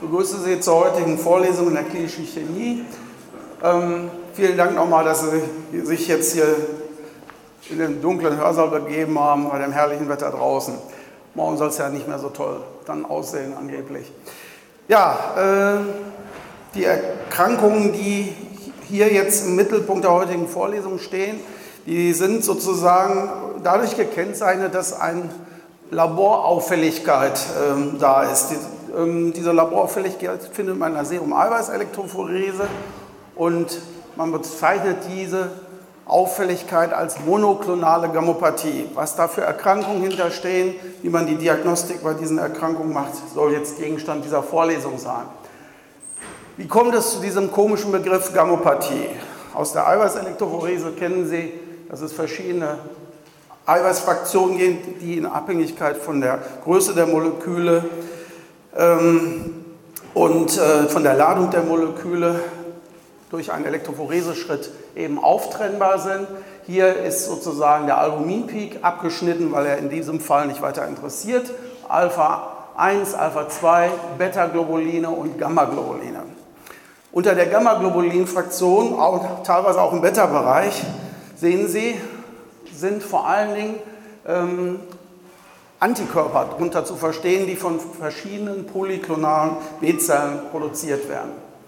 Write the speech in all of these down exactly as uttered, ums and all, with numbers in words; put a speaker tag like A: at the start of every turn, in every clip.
A: begrüße Sie zur heutigen Vorlesung in der klinischen Chemie. Ähm, vielen Dank nochmal, dass Sie sich jetzt hier in den dunklen Hörsaal begeben haben bei dem herrlichen Wetter draußen. Morgen soll es ja nicht mehr so toll dann aussehen angeblich. Ja, äh, die Erkrankungen, die hier jetzt im Mittelpunkt der heutigen Vorlesung stehen, die sind sozusagen dadurch gekennzeichnet, dass eine Laborauffälligkeit äh, da ist. Die, ähm, diese Laborauffälligkeit findet man in der Serum-Eiweiß-Elektrophorese und man bezeichnet diese Auffälligkeit als monoklonale Gammopathie. Was da für Erkrankungen hinterstehen, wie man die Diagnostik bei diesen Erkrankungen macht, soll jetzt Gegenstand dieser Vorlesung sein. Wie kommt es zu diesem komischen Begriff Gammopathie? Aus der Eiweißelektrophorese kennen Sie, dass es verschiedene Eiweißfraktionen gibt, die in Abhängigkeit von der Größe der Moleküle ähm, und äh, von der Ladung der Moleküle durch einen Elektrophoreseschritt eben auftrennbar sind. Hier ist sozusagen der Albumin-Peak abgeschnitten, weil er in diesem Fall nicht weiter interessiert. Alpha eins, Alpha zwei, Beta-Globuline und Gamma-Globuline. Unter der Gamma-Globulin-Fraktion, auch, teilweise auch im Beta-Bereich, sehen Sie, sind vor allen Dingen ähm, Antikörper darunter zu verstehen, die von verschiedenen polyklonalen B-Zellen produziert werden.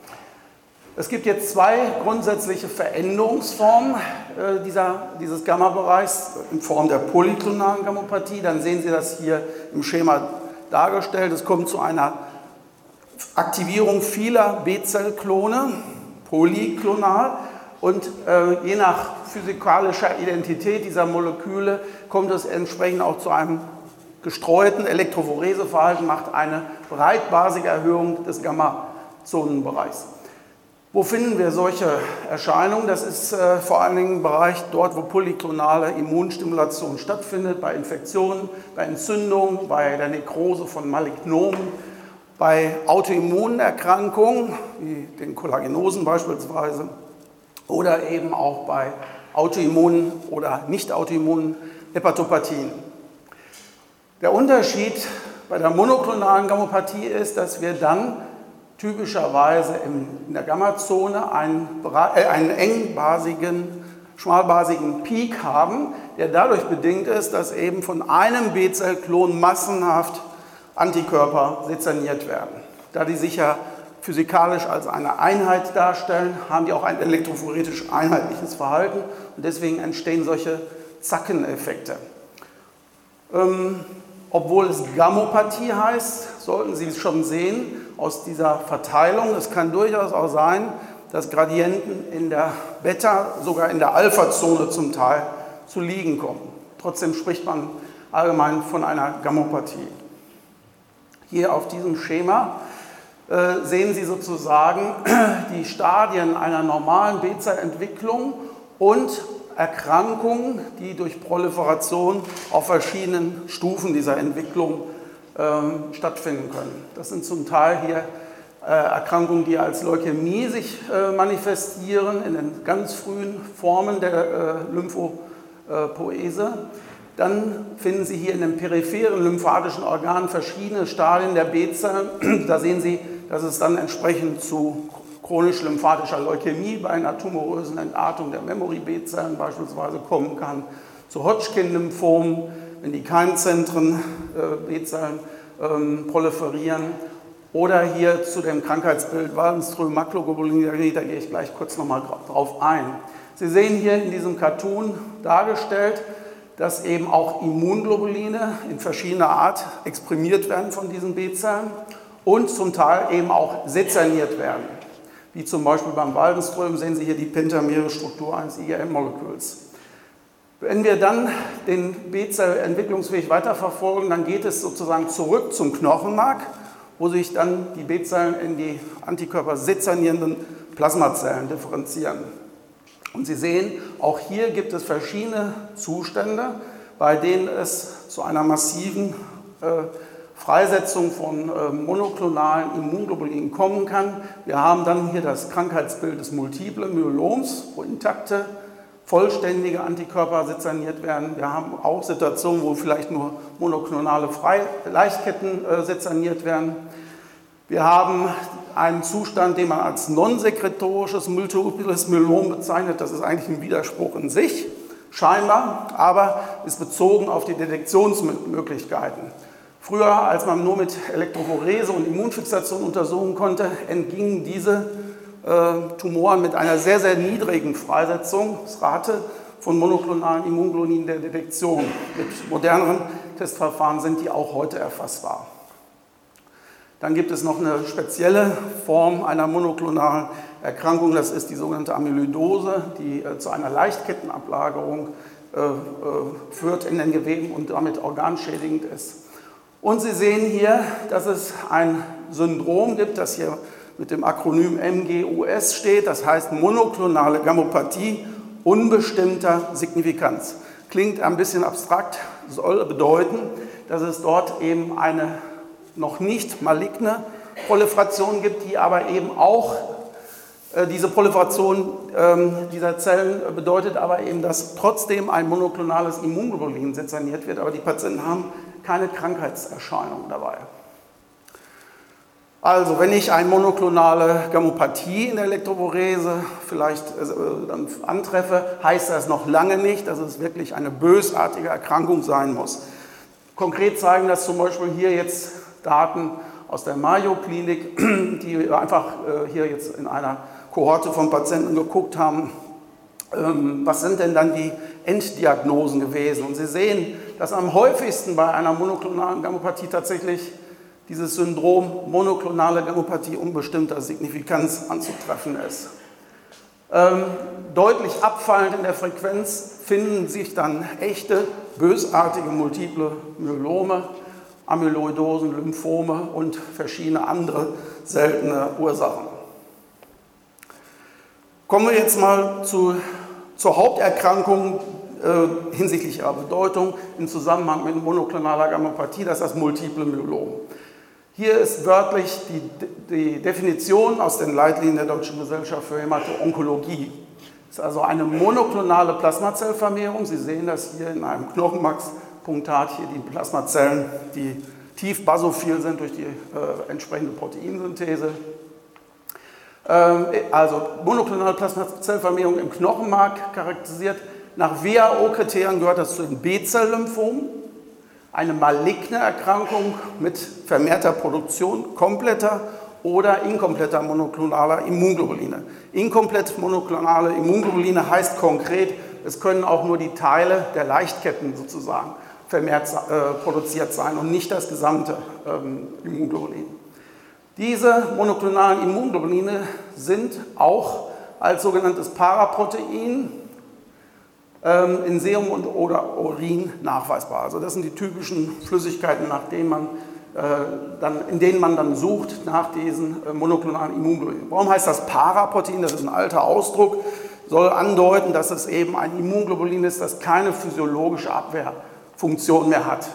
A: Es gibt jetzt zwei grundsätzliche Veränderungsformen äh, dieser, dieses Gamma-Bereichs in Form der polyklonalen Gammopathie. Dann sehen Sie das hier im Schema dargestellt. Es kommt zu einer Aktivierung vieler B-Zellklone, polyklonal, und äh, je nach physikalischer Identität dieser Moleküle kommt es entsprechend auch zu einem gestreuten Elektrophoreseverhalten, macht eine breitbasige Erhöhung des Gamma-Zonenbereichs. Wo finden wir solche Erscheinungen? Das ist äh, vor allen Dingen im Bereich dort, wo polyklonale Immunstimulation stattfindet, bei Infektionen, bei Entzündungen, bei der Nekrose von Malignomen, bei Autoimmunerkrankungen, wie den Kollagenosen beispielsweise, oder eben auch bei autoimmunen oder nicht autoimmunen Hepatopathien. Der Unterschied bei der monoklonalen Gammopathie ist, dass wir dann typischerweise in der Gammazone einen, äh, einen engbasigen, schmalbasigen Peak haben, der dadurch bedingt ist, dass eben von einem B-Zellklon massenhaft Antikörper sezerniert werden. Da die sich ja physikalisch als eine Einheit darstellen, haben die auch ein elektrophoretisch einheitliches Verhalten und deswegen entstehen solche Zackeneffekte. Ähm, obwohl es Gammopathie heißt, sollten Sie es schon sehen, aus dieser Verteilung. Es kann durchaus auch sein, dass Gradienten in der Beta, sogar in der Alpha-Zone zum Teil zu liegen kommen. Trotzdem spricht man allgemein von einer Gammopathie. Hier auf diesem Schema äh, sehen Sie sozusagen die Stadien einer normalen B-Zellentwicklung und Erkrankungen, die durch Proliferation auf verschiedenen Stufen dieser Entwicklung ähm, stattfinden können. Das sind zum Teil hier äh, Erkrankungen, die als Leukämie sich äh, manifestieren, in den ganz frühen Formen der äh, Lymphopoese. Dann finden Sie hier in den peripheren lymphatischen Organen verschiedene Stadien der B-Zellen. Da sehen Sie, dass es dann entsprechend zu chronisch-lymphatischer Leukämie bei einer tumorösen Entartung der Memory-B-Zellen beispielsweise kommen kann, zu Hodgkin-Lymphomen, wenn die Keimzentren äh, B-Zellen ähm, proliferieren, oder hier zu dem Krankheitsbild Waldenström-Makroglobulinurie, da gehe ich gleich kurz nochmal drauf ein. Sie sehen hier in diesem Cartoon dargestellt, dass eben auch Immunglobuline in verschiedener Art exprimiert werden von diesen B-Zellen und zum Teil eben auch sezerniert werden. Wie zum Beispiel beim Waldenström sehen Sie hier die pentamere Struktur eines I G M-Moleküls. Wenn wir dann den B-Zell-Entwicklungsweg weiterverfolgen, dann geht es sozusagen zurück zum Knochenmark, wo sich dann die B-Zellen in die Antikörper sezernierenden Plasmazellen differenzieren. Und Sie sehen, auch hier gibt es verschiedene Zustände, bei denen es zu einer massiven äh, Freisetzung von äh, monoklonalen Immunglobulinen kommen kann. Wir haben dann hier das Krankheitsbild des multiplen Myeloms, wo intakte, vollständige Antikörper sezerniert werden. Wir haben auch Situationen, wo vielleicht nur monoklonale Frei Leichtketten äh, sezerniert werden. Wir haben einen Zustand, den man als non-sekretorisches multiples Myelom bezeichnet. Das ist eigentlich ein Widerspruch in sich, scheinbar, aber ist bezogen auf die Detektionsmöglichkeiten. Früher, als man nur mit Elektrophorese und Immunfixation untersuchen konnte, entgingen diese äh, Tumoren mit einer sehr, sehr niedrigen Freisetzungsrate von monoklonalen Immunglobulinen der Detektion. Mit moderneren Testverfahren sind die auch heute erfassbar. Dann gibt es noch eine spezielle Form einer monoklonalen Erkrankung, das ist die sogenannte Amyloidose, die äh, zu einer Leichtkettenablagerung äh, äh, führt in den Geweben und damit organschädigend ist. Und Sie sehen hier, dass es ein Syndrom gibt, das hier mit dem Akronym M G U S steht, das heißt monoklonale Gammopathie unbestimmter Signifikanz. Klingt ein bisschen abstrakt, soll bedeuten, dass es dort eben eine noch nicht maligne Proliferation gibt, die aber eben auch äh, diese Proliferation äh, dieser Zellen bedeutet aber eben, dass trotzdem ein monoklonales Immunglobulin sezerniert wird, aber die Patienten haben keine Krankheitserscheinungen dabei. Also, wenn ich eine monoklonale Gammopathie in der Elektrophorese vielleicht äh, dann antreffe, heißt das noch lange nicht, dass es wirklich eine bösartige Erkrankung sein muss. Konkret zeigen das zum Beispiel hier jetzt Daten aus der Mayo-Klinik, die einfach äh, hier jetzt in einer Kohorte von Patienten geguckt haben, ähm, was sind denn dann die Enddiagnosen gewesen. Und Sie sehen, dass am häufigsten bei einer monoklonalen Gammopathie tatsächlich dieses Syndrom monoklonale Gammopathie unbestimmter Signifikanz anzutreffen ist. Ähm, deutlich abfallend in der Frequenz finden sich dann echte, bösartige multiple Myelome, Amyloidosen, Lymphome und verschiedene andere seltene Ursachen. Kommen wir jetzt mal zu, zur Haupterkrankung äh, hinsichtlich ihrer Bedeutung im Zusammenhang mit monoklonaler Gammopathie, das ist das multiple Myelom. Hier ist wörtlich die, die Definition aus den Leitlinien der Deutschen Gesellschaft für Hämato-Onkologie. Das ist also eine monoklonale Plasmazellvermehrung. Sie sehen das hier in einem Knochenmarkspunktat, hier die Plasmazellen, die tief basophil sind durch die äh, entsprechende Proteinsynthese. Ähm, also monoklonale Plasmazellvermehrung im Knochenmark charakterisiert. Nach W H O-Kriterien gehört das zu den B-Zell-Lymphomen. Eine maligne Erkrankung mit vermehrter Produktion kompletter oder inkompletter monoklonaler Immunglobuline. Inkomplett monoklonale Immunglobuline heißt konkret, es können auch nur die Teile der Leichtketten sozusagen vermehrt äh, produziert sein und nicht das gesamte ähm, Immunglobulin. Diese monoklonalen Immunglobuline sind auch als sogenanntes Paraprotein in Serum und oder Urin nachweisbar. Also das sind die typischen Flüssigkeiten, nach denen man, äh, dann, in denen man dann sucht nach diesen äh, monoklonalen Immunglobulinen. Warum heißt das Paraprotein? Das ist ein alter Ausdruck, soll andeuten, dass es eben ein Immunglobulin ist, das keine physiologische Abwehrfunktion mehr hat.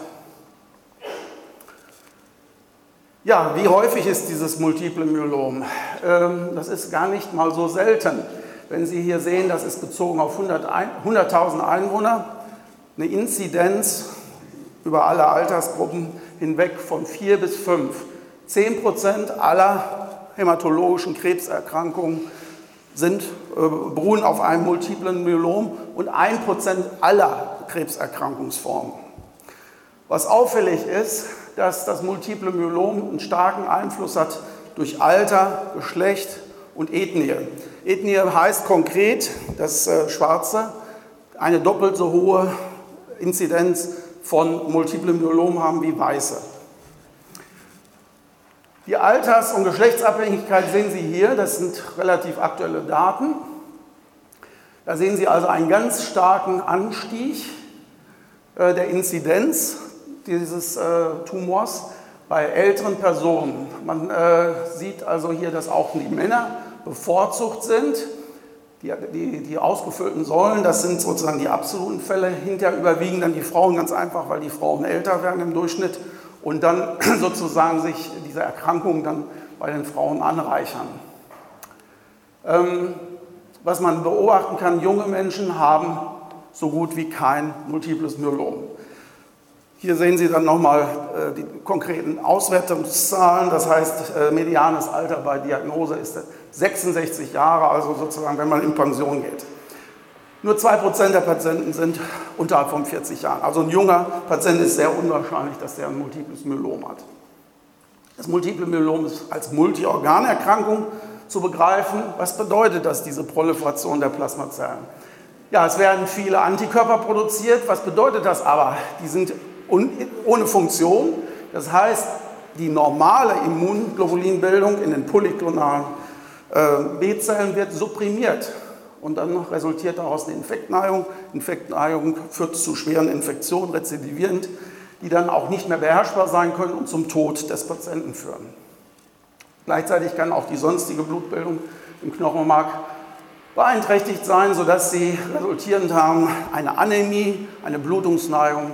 A: Ja, wie häufig ist dieses multiple Myelom? Ähm, das ist gar nicht mal so selten. Wenn Sie hier sehen, das ist bezogen auf hunderttausend Einwohner, eine Inzidenz über alle Altersgruppen hinweg von vier bis fünf. zehn Prozent aller hämatologischen Krebserkrankungen sind, äh, beruhen auf einem multiplen Myelom und ein Prozent aller Krebserkrankungsformen. Was auffällig ist, dass das multiple Myelom einen starken Einfluss hat durch Alter, Geschlecht und Ethnie. Ethnie heißt konkret, das äh, Schwarze, eine doppelt so hohe Inzidenz von multiplem Myelom haben wie Weiße. Die Alters- und Geschlechtsabhängigkeit sehen Sie hier, das sind relativ aktuelle Daten. Da sehen Sie also einen ganz starken Anstieg äh, der Inzidenz dieses äh, Tumors bei älteren Personen. Man äh, sieht also hier, dass auch die Männer bevorzugt sind. Die, die, die ausgefüllten Säulen, das sind sozusagen die absoluten Fälle. Hinterher überwiegen dann die Frauen ganz einfach, weil die Frauen älter werden im Durchschnitt und dann sozusagen sich diese Erkrankungen dann bei den Frauen anreichern. Ähm, was man beobachten kann, junge Menschen haben so gut wie kein multiples Myelom. Hier sehen Sie dann nochmal äh, die konkreten Auswertungszahlen. Das heißt, äh, medianes Alter bei Diagnose ist sechsundsechzig Jahre, also sozusagen, wenn man in Pension geht. Nur zwei Prozent der Patienten sind unterhalb von vierzig Jahren. Also ein junger Patient ist sehr unwahrscheinlich, dass der ein multiples Myelom hat. Das multiple Myelom ist als Multiorganerkrankung zu begreifen. Was bedeutet das, diese Proliferation der Plasmazellen? Ja, es werden viele Antikörper produziert. Was bedeutet das aber? Die sind ohne Funktion. Das heißt, die normale Immunglobulinbildung in den polyklonalen äh, B-Zellen wird supprimiert. Und dann resultiert daraus eine Infektneigung. Infektneigung führt zu schweren Infektionen, rezidivierend, die dann auch nicht mehr beherrschbar sein können und zum Tod des Patienten führen. Gleichzeitig kann auch die sonstige Blutbildung im Knochenmark beeinträchtigt sein, sodass sie resultierend haben eine Anämie, eine Blutungsneigung.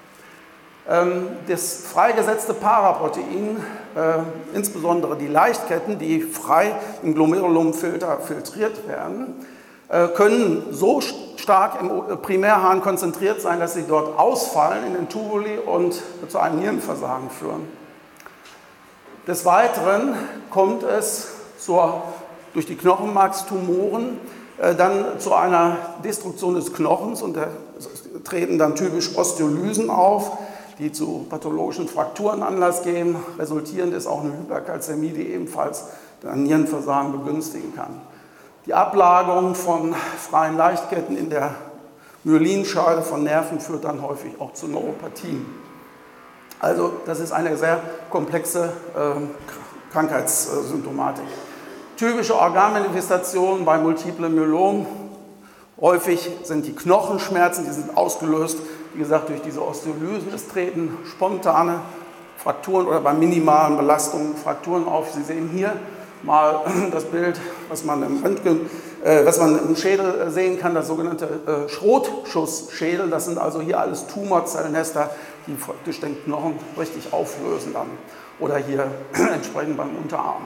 A: Das freigesetzte Paraprotein, äh, insbesondere die Leichtketten, die frei im Glomerulumfilter filtriert werden, äh, können so stark im Primärhahn konzentriert sein, dass sie dort ausfallen in den Tubuli und zu einem Nierenversagen führen. Des Weiteren kommt es zur, durch die Knochenmarkstumoren äh, dann zu einer Destruktion des Knochens und da treten dann typisch Osteolysen auf, die zu pathologischen Frakturen Anlass geben. Resultierend ist auch eine Hyperkalzämie, die ebenfalls ein Nierenversagen begünstigen kann. Die Ablagerung von freien Leichtketten in der Myelinscheide von Nerven führt dann häufig auch zu Neuropathien. Also das ist eine sehr komplexe äh, Krankheitssymptomatik. Typische Organmanifestationen bei Multiple Myelom. Häufig sind die Knochenschmerzen, die sind ausgelöst, wie gesagt, durch diese Osteolysen. Es treten spontane Frakturen oder bei minimalen Belastungen Frakturen auf. Sie sehen hier mal das Bild, was man im Röntgen, äh, was man im Schädel sehen kann, das sogenannte äh, Schrotschussschädel. Das sind also hier alles Tumorzellnester, die praktisch den Knochen richtig auflösen dann. Oder hier entsprechend beim Unterarm.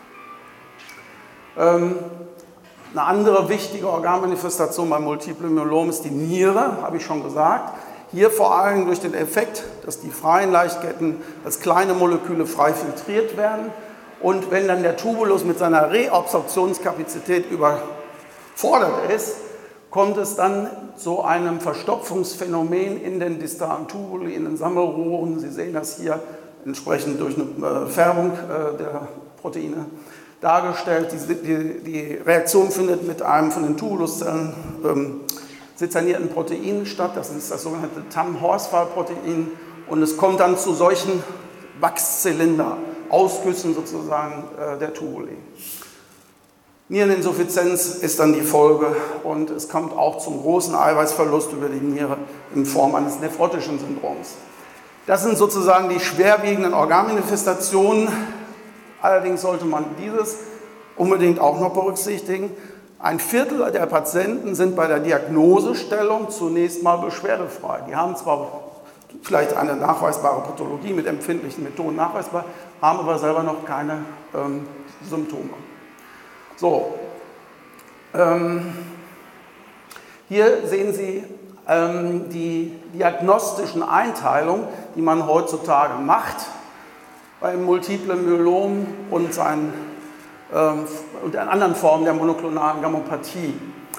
A: Ähm, Eine andere wichtige Organmanifestation beim Multiple Myelom ist die Niere, habe ich schon gesagt. Hier vor allem durch den Effekt, dass die freien Leichtketten als kleine Moleküle frei filtriert werden. Und wenn dann der Tubulus mit seiner Reabsorptionskapazität überfordert ist, kommt es dann zu einem Verstopfungsphänomen in den distalen Tubuli, in den Sammelrohren. Sie sehen das hier entsprechend durch eine Färbung der Proteine dargestellt. Die, die, die Reaktion findet mit einem von den Tubuluszellen ähm, sezernierten Protein statt. Das ist das sogenannte T A M-Horsfall-Protein. Und es kommt dann zu solchen Wachszylinder-Ausgüssen sozusagen äh, der Tubuli. Niereninsuffizienz ist dann die Folge und es kommt auch zum großen Eiweißverlust über die Niere in Form eines nephrotischen Syndroms. Das sind sozusagen die schwerwiegenden Organmanifestationen. Allerdings sollte man dieses unbedingt auch noch berücksichtigen. Ein Viertel der Patienten sind bei der Diagnosestellung zunächst mal beschwerdefrei. Die haben zwar vielleicht eine nachweisbare Pathologie mit empfindlichen Methoden nachweisbar, haben aber selber noch keine ähm, Symptome. So, ähm, hier sehen Sie ähm, die diagnostischen Einteilungen, die man heutzutage macht beim Multiple Myelom und, seinen, ähm, und in anderen Formen der monoklonalen Gammopathie.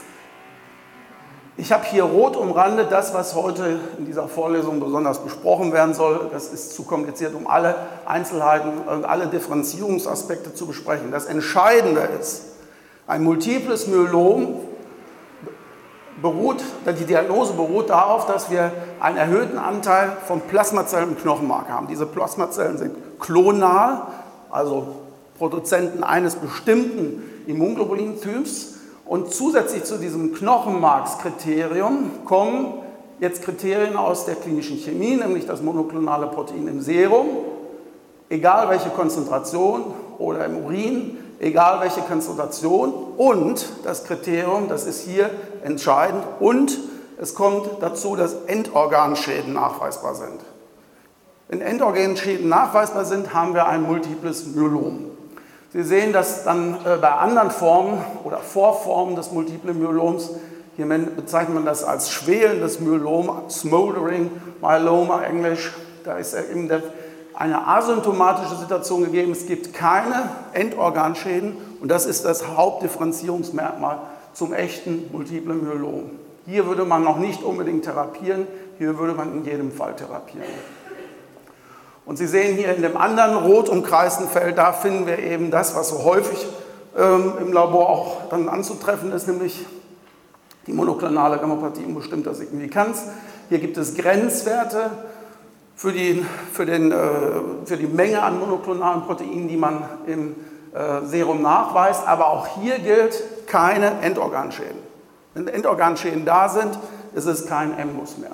A: Ich habe hier rot umrandet das, was heute in dieser Vorlesung besonders besprochen werden soll. Das ist zu kompliziert, um alle Einzelheiten und alle Differenzierungsaspekte zu besprechen. Das Entscheidende ist, ein multiples Myelom beruht, die Diagnose beruht darauf, dass wir einen erhöhten Anteil von Plasmazellen im Knochenmark haben. Diese Plasmazellen sind klonal, also Produzenten eines bestimmten Immunglobulintyps. Und zusätzlich zu diesem Knochenmarkskriterium kommen jetzt Kriterien aus der klinischen Chemie, nämlich das monoklonale Protein im Serum, egal welche Konzentration, oder im Urin, egal welche Konzentration, und das Kriterium, das ist hier entscheidend, und es kommt dazu, dass Endorganschäden nachweisbar sind. Wenn Endorganschäden nachweisbar sind, haben wir ein multiples Myelom. Sie sehen, dass dann äh, bei anderen Formen oder Vorformen des Multiple Myeloms Hier bezeichnet man das als schwelendes Myelom, Smoldering Myeloma, Englisch. Da ist eben eine asymptomatische Situation gegeben. Es gibt keine Endorganschäden und das ist das Hauptdifferenzierungsmerkmal zum echten multiplen Myelom. Hier würde man noch nicht unbedingt therapieren, hier würde man in jedem Fall therapieren. Und Sie sehen hier in dem anderen rot umkreisten Feld, da finden wir eben das, was so häufig ähm, im Labor auch dann anzutreffen ist, nämlich die monoklonale Gammopathie unbestimmter Signifikanz. Hier gibt es Grenzwerte für die, für, den, äh, für die Menge an monoklonalen Proteinen, die man im äh, Serum nachweist. Aber auch hier gilt keine Endorganschäden. Wenn Endorganschäden da sind, ist es kein M M U S mehr.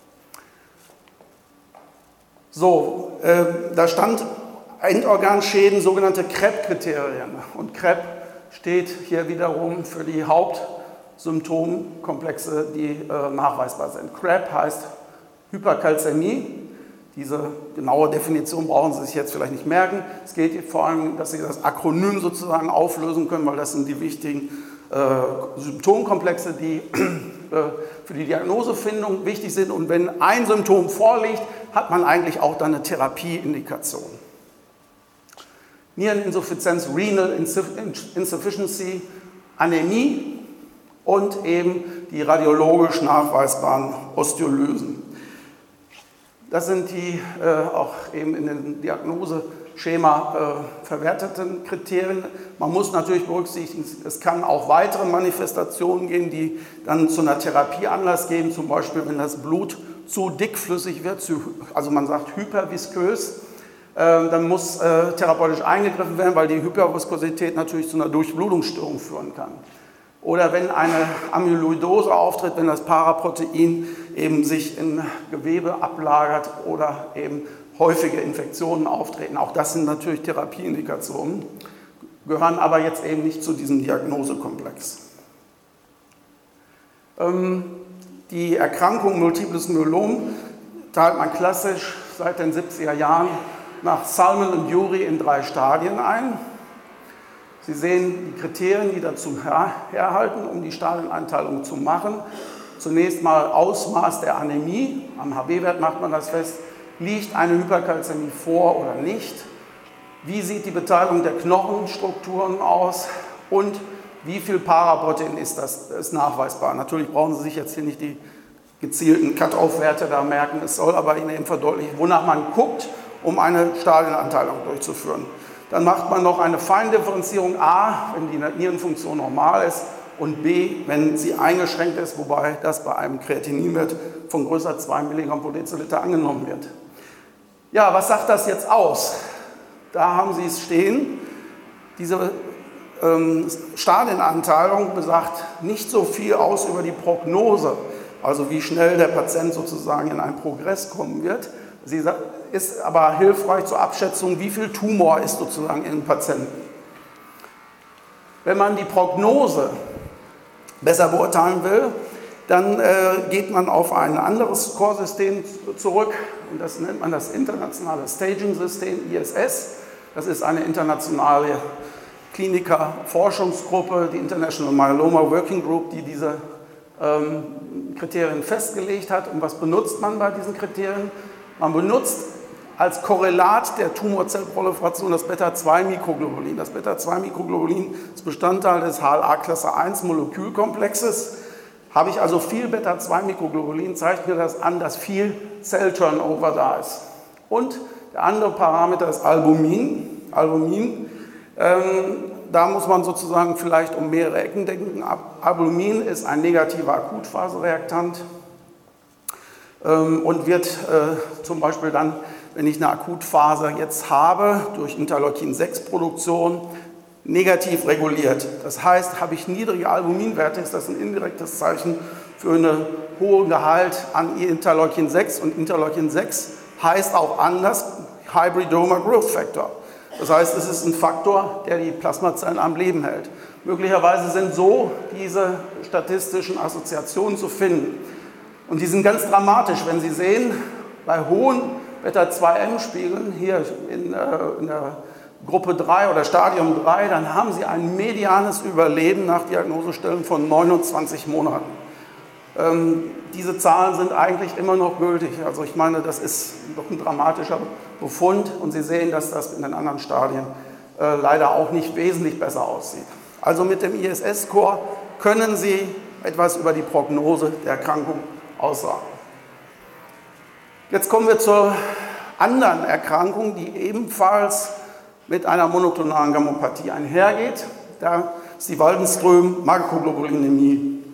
A: So, äh, da stand Endorganschäden, sogenannte C R E P-Kriterien. Und C R E P steht hier wiederum für die Hauptsymptomkomplexe, die äh, nachweisbar sind. C R E P heißt Hyperkalzämie. Diese genaue Definition brauchen Sie sich jetzt vielleicht nicht merken. Es geht vor allem, dass Sie das Akronym sozusagen auflösen können, weil das sind die wichtigen äh, Symptomkomplexe, die äh, für die Diagnosefindung wichtig sind. Und wenn ein Symptom vorliegt, hat man eigentlich auch dann eine Therapieindikation. Niereninsuffizienz, Renal Insufficiency, Anämie und eben die radiologisch nachweisbaren Osteolysen. Das sind die äh, auch eben in dem Diagnoseschema äh, verwerteten Kriterien. Man muss natürlich berücksichtigen, es kann auch weitere Manifestationen geben, die dann zu einer Therapie Anlass geben, zum Beispiel wenn das Blut zu dickflüssig wird, zu, also man sagt hyperviskös, äh, dann muss äh, therapeutisch eingegriffen werden, weil die Hyperviskosität natürlich zu einer Durchblutungsstörung führen kann. Oder wenn eine Amyloidose auftritt, wenn das Paraprotein eben sich in Gewebe ablagert oder eben häufige Infektionen auftreten. Auch das sind natürlich Therapieindikationen, gehören aber jetzt eben nicht zu diesem Diagnosekomplex. Ähm, die Erkrankung Multiples Myelom teilt man klassisch seit den siebziger Jahren nach Salmon und Urey in drei Stadien ein. Sie sehen die Kriterien, die dazu herhalten, um die Stadieneinteilung zu machen. Zunächst mal Ausmaß der Anämie. Am H B-Wert macht man das fest. Liegt eine Hyperkalzämie vor oder nicht? Wie sieht die Beteiligung der Knochenstrukturen aus? Und wie viel Paraprotein ist das ist nachweisbar? Natürlich brauchen Sie sich jetzt hier nicht die gezielten Cut-off-Werte da merken. Es soll aber Ihnen eben verdeutlichen, wonach man guckt, um eine Stadieneinteilung durchzuführen. Dann macht man noch eine Feindifferenzierung A, wenn die Nierenfunktion normal ist, und B, wenn sie eingeschränkt ist, wobei das bei einem Kreatininwert von größer zwei Milligramm pro Deziliter angenommen wird. Ja, was sagt das jetzt aus? Da haben Sie es stehen. Diese ähm, Stadieneinteilung besagt nicht so viel aus über die Prognose, also wie schnell der Patient sozusagen in einen Progress kommen wird. Sie ist aber hilfreich zur Abschätzung, wie viel Tumor ist sozusagen in den Patienten. Wenn man die Prognose besser beurteilen will, dann äh, geht man auf ein anderes Score-System zurück und das nennt man das internationale Staging-System I S S. Das ist eine internationale Kliniker-Forschungsgruppe, die International Myeloma Working Group, die diese ähm, Kriterien festgelegt hat. Und was benutzt man bei diesen Kriterien? Man benutzt als Korrelat der Tumorzellproliferation das Beta zwei Mikroglobulin. Das Beta zwei Mikroglobulin ist Bestandteil des H L A-Klasse eins Molekülkomplexes. Habe ich also viel Beta zwei Mikroglobulin, zeigt mir das an, dass viel Zellturnover da ist. Und der andere Parameter ist Albumin. Albumin, ähm, da muss man sozusagen vielleicht um mehrere Ecken denken. Albumin ist ein negativer Akutphasereaktant ähm, und wird äh, zum Beispiel dann, wenn ich eine Akutphase jetzt habe, durch Interleukin sechs Produktion, negativ reguliert. Das heißt, habe ich niedrige Albuminwerte, ist das ein indirektes Zeichen für einen hohen Gehalt an Interleukin sechs. Und Interleukin sechs heißt auch anders Hybridoma Growth Factor. Das heißt, es ist ein Faktor, der die Plasmazellen am Leben hält. Möglicherweise sind so diese statistischen Assoziationen zu finden. Und die sind ganz dramatisch, wenn Sie sehen, bei hohen Beta zwei M Spiegeln hier in, äh, in der Gruppe drei oder Stadium drei, dann haben Sie ein medianes Überleben nach Diagnosestellung von neunundzwanzig Monaten. Ähm, diese Zahlen sind eigentlich immer noch gültig. Also ich meine, das ist doch ein dramatischer Befund und Sie sehen, dass das in den anderen Stadien äh, leider auch nicht wesentlich besser aussieht. Also mit dem I S S-Score können Sie etwas über die Prognose der Erkrankung aussagen. Jetzt kommen wir zur anderen Erkrankung, die ebenfalls mit einer monoklonalen Gammopathie einhergeht. Da ist die Waldenström-Makroglobulinämie.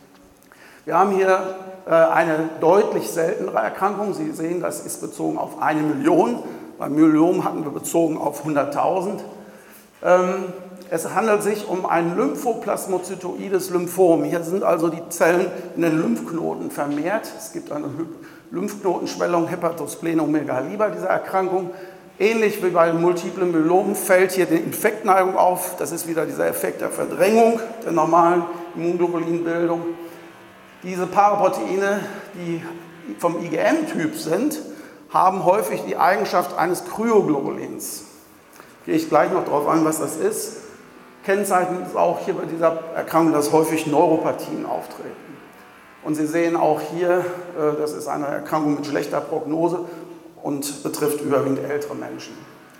A: Wir haben hier äh, eine deutlich seltenere Erkrankung. Sie sehen, das ist bezogen auf eine Million. Beim Myelom hatten wir bezogen auf hunderttausend. Ähm, es handelt sich um ein lymphoplasmozytoides Lymphom. Hier sind also die Zellen in den Lymphknoten vermehrt. Es gibt eine Lymphknotenschwellung, Hepatosplenomegalie bei dieser Erkrankung. Ähnlich wie bei multiplen Myelomen fällt hier die Infektneigung auf. Das ist wieder dieser Effekt der Verdrängung der normalen Immunglobulinbildung. Diese Paraproteine, die vom I G M-Typ sind, haben häufig die Eigenschaft eines Kryoglobulins. Gehe ich gleich noch darauf ein, was das ist. Kennzeichen ist auch hier bei dieser Erkrankung, dass häufig Neuropathien auftreten. Und Sie sehen auch hier, das ist eine Erkrankung mit schlechter Prognose und betrifft überwiegend ältere Menschen.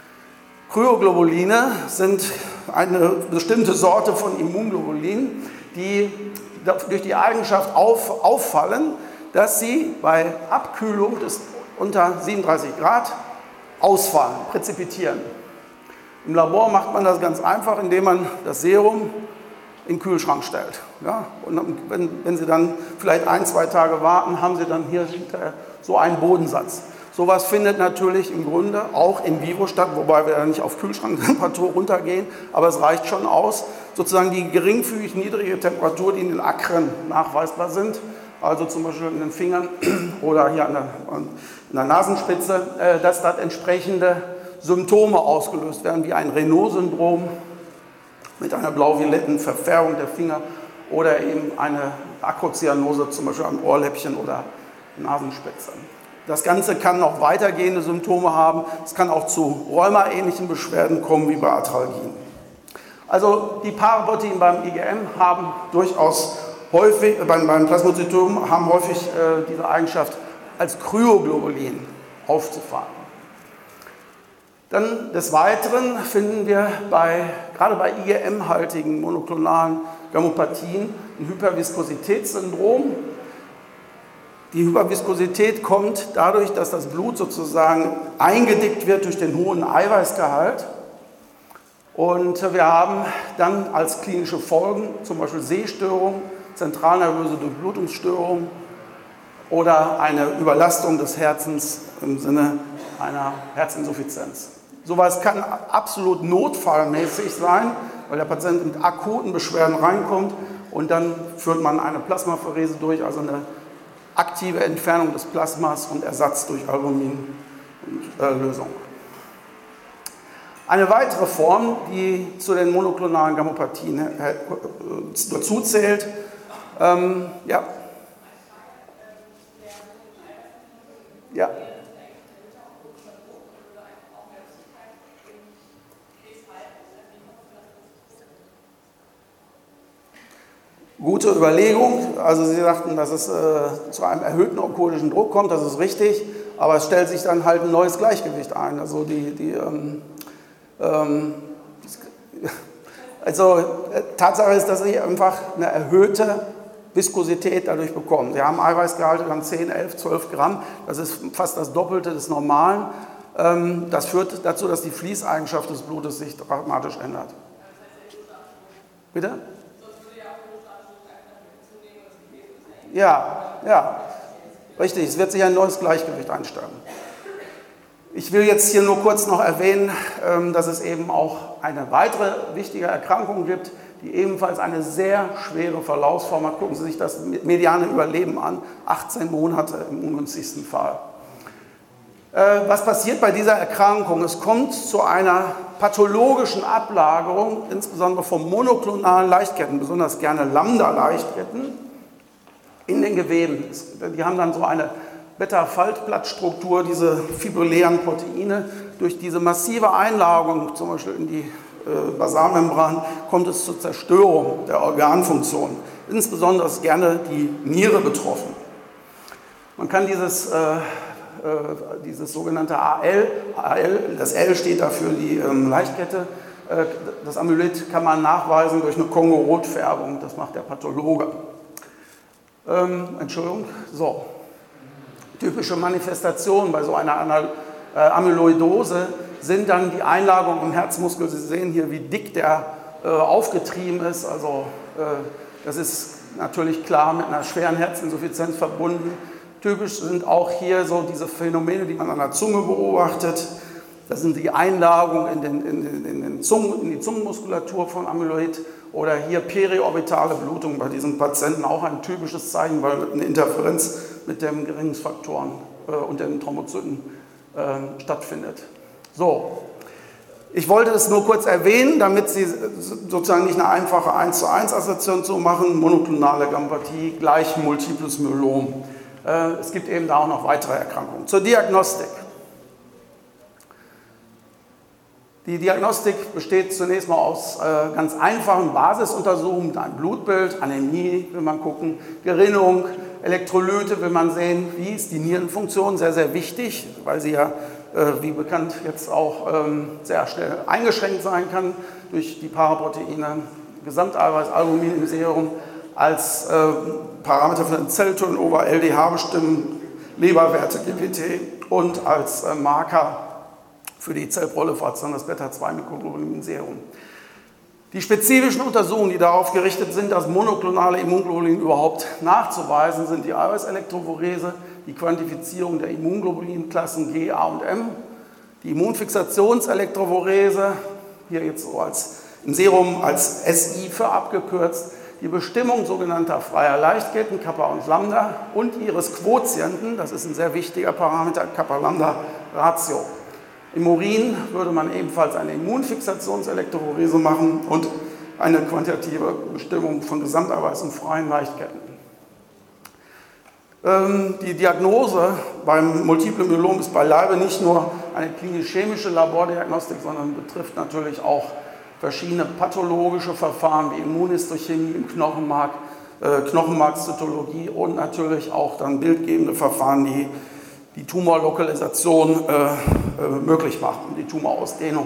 A: Kryoglobuline sind eine bestimmte Sorte von Immunglobulin, die durch die Eigenschaft auf, auffallen, dass sie bei Abkühlung des unter siebenunddreißig Grad ausfallen, präzipitieren. Im Labor macht man das ganz einfach, indem man das Serum in den Kühlschrank stellt. Ja? Und wenn, wenn Sie dann vielleicht ein, zwei Tage warten, haben Sie dann hier hinterher so einen Bodensatz. Sowas findet natürlich im Grunde auch in vivo statt, wobei wir ja nicht auf Kühlschranktemperatur runtergehen, aber es reicht schon aus, sozusagen die geringfügig niedrige Temperatur, die in den Akren nachweisbar sind, also zum Beispiel in den Fingern oder hier an der, an der Nasenspitze, äh, dass dort entsprechende Symptome ausgelöst werden, wie ein Raynaud-Syndrom mit einer blau-violetten Verfärbung der Finger oder eben eine Akrozyanose, zum Beispiel am Ohrläppchen oder Nasenspitze. Das Ganze kann noch weitergehende Symptome haben. Es kann auch zu Rheuma-ähnlichen Beschwerden kommen wie bei Arthralgien. Also die Paraproteine beim I G M haben durchaus häufig, äh, beim, beim Plasmazytom haben häufig äh, diese Eigenschaft als Kryoglobulin aufzufahren. Dann des Weiteren finden wir bei, gerade bei I G M-haltigen monoklonalen Gammopathien ein Hyperviskositätssyndrom. Die Hyperviskosität kommt dadurch, dass das Blut sozusagen eingedickt wird durch den hohen Eiweißgehalt. Und wir haben dann als klinische Folgen zum Beispiel Sehstörungen, zentralnervöse Durchblutungsstörungen oder eine Überlastung des Herzens im Sinne einer Herzinsuffizienz. Sowas kann absolut notfallmäßig sein, weil der Patient mit akuten Beschwerden reinkommt und dann führt man eine Plasmapherese durch, also eine aktive Entfernung des Plasmas und Ersatz durch Albumin-Lösung. Eine weitere Form, die zu den monoklonalen Gammopathien dazu zählt, ähm, ja. Ja. Gute Überlegung. Also Sie sagten, dass es äh, zu einem erhöhten onkologischen Druck kommt, das ist richtig, aber es stellt sich dann halt ein neues Gleichgewicht ein. Also die, die ähm, ähm, also äh, Tatsache ist, dass Sie einfach eine erhöhte Viskosität dadurch bekommen. Sie haben Eiweißgehalte dann zehn, elf, zwölf Gramm, das ist fast das Doppelte des Normalen. Ähm, das führt dazu, dass die Fließeigenschaft des Blutes sich dramatisch ändert. Bitte? Ja, ja, richtig, es wird sich ein neues Gleichgewicht einstellen. Ich will jetzt hier nur kurz noch erwähnen, dass es eben auch eine weitere wichtige Erkrankung gibt, die ebenfalls eine sehr schwere Verlaufsform hat. Gucken Sie sich das mediane Überleben an, achtzehn Monate im ungünstigsten Fall. Was passiert bei dieser Erkrankung? Es kommt zu einer pathologischen Ablagerung, insbesondere von monoklonalen Leichtketten, besonders gerne Lambda-Leichtketten, in den Geweben. Die haben dann so eine Beta-Faltblattstruktur, diese fibrillären Proteine. Durch diese massive Einlagerung, zum Beispiel in die äh, Basalmembran, kommt es zur Zerstörung der Organfunktion Insbesondere ist gerne die Niere betroffen. Man kann dieses, äh, äh, dieses sogenannte A L, A L, das L steht dafür die ähm, Leichtkette, äh, das Amyloid kann man nachweisen durch eine Kongo-Rotfärbung, das macht der Pathologe. Ähm, Entschuldigung, so. Typische Manifestationen bei so einer Anal äh, Amyloidose sind dann die Einlagerung im Herzmuskel. Sie sehen hier, wie dick der äh, aufgetrieben ist. Also äh, das ist natürlich klar mit einer schweren Herzinsuffizienz verbunden. Typisch sind auch hier so diese Phänomene, die man an der Zunge beobachtet. Das sind die Einlagerungen in, den, in, den, in, den Zungen, in die Zungenmuskulatur von Amyloid oder hier periorbitale Blutung bei diesen Patienten, auch ein typisches Zeichen, weil eine Interferenz mit den Gerinnungsfaktoren äh, und den Thrombozyten äh, stattfindet. So, ich wollte es nur kurz erwähnen, damit Sie sozusagen nicht eine einfache eins zu eins Assoziation zu machen, monoklonale Gammapathie gleich multiples Myelom. Äh, es gibt eben da auch noch weitere Erkrankungen. Zur Diagnostik. Die Diagnostik besteht zunächst mal aus äh, ganz einfachen Basisuntersuchungen, ein Blutbild, Anämie will man gucken, Gerinnung, Elektrolyte will man sehen, wie ist die Nierenfunktion, sehr, sehr wichtig, weil sie ja, äh, wie bekannt, jetzt auch ähm, sehr schnell eingeschränkt sein kann durch die Paraproteine, Gesamteiweiß, Albumin im Serum, als äh, Parameter für den Zellturnover, L D H bestimmen, Leberwerte, G P T und als äh, Marker für die Zellproliferation das Beta zwei Mikroglobulin im Serum. Die spezifischen Untersuchungen, die darauf gerichtet sind, das monoklonale Immunglobulin überhaupt nachzuweisen, sind die Eiweißelektrophorese, die Quantifizierung der Immunglobulinklassen G, A und M, die Immunfixationselektrophorese, hier jetzt so als im Serum als S I für abgekürzt, die Bestimmung sogenannter freier Leichtketten, Kappa und Lambda, und ihres Quotienten, das ist ein sehr wichtiger Parameter, Kappa-Lambda-Ratio. Im Urin würde man ebenfalls eine Immunfixationselektrophorese machen und eine quantitative Bestimmung von Gesamteiweiß und freien Leichtketten. Ähm, die Diagnose beim Multiplen Myelom ist beileibe nicht nur eine klinisch-chemische Labordiagnostik, sondern betrifft natürlich auch verschiedene pathologische Verfahren wie Immunhistochemie im Knochenmark, äh, Knochenmarkzytologie und natürlich auch dann bildgebende Verfahren, die die Tumorlokalisation äh, äh, möglich machen, die Tumorausdehnung.